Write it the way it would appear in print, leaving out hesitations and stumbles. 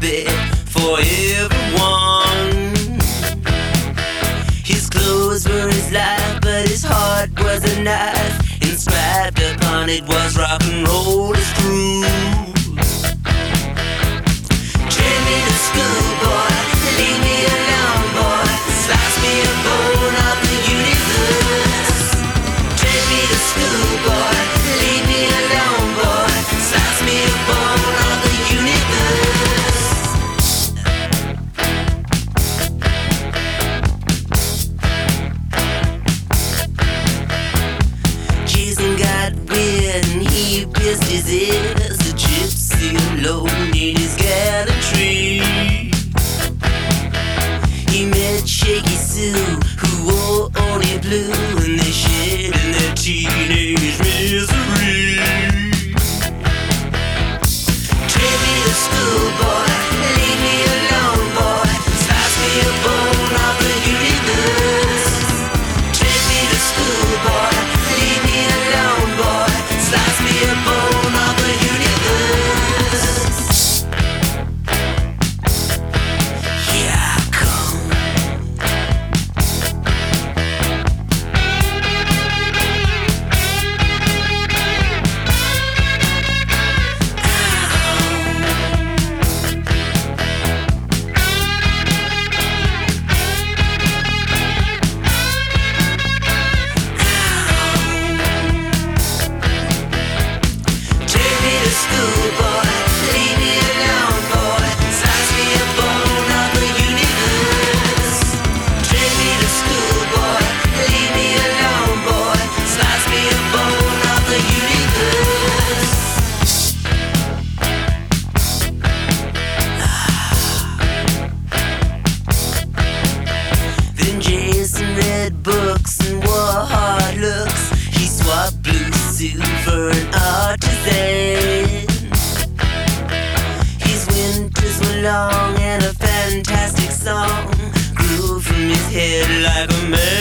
bed for everyone. His clothes were his life, but his heart was a knife. Inscribed upon it was rock and roll is true. Take me to school, boy, leave me alone, boy. Slice me a bone of the universe. Take me to school, boy, leave me alone, boy. Slice me a bone of the universe. Jason got weird and he pierced his ears. The gypsy alone in his gallantry. He met Shaky Sue, who wore only blue, and they shared in their teenage misery. Take me to school, boy, leave me alone, boy. Slice me a bone of the universe. Take me to school, boy, leave me alone, boy. Slice me a bone of the universe. Here I come. Take me to school, boy, leave me alone, boy. Slice me a bone of the universe. Take me to school, boy, leave me alone, boy. Slice me a bone of the universe. Then Jason read books and wore hard looks. He swapped blue suit for an artisan. His winters were long and a fantastic song grew from his head like a man.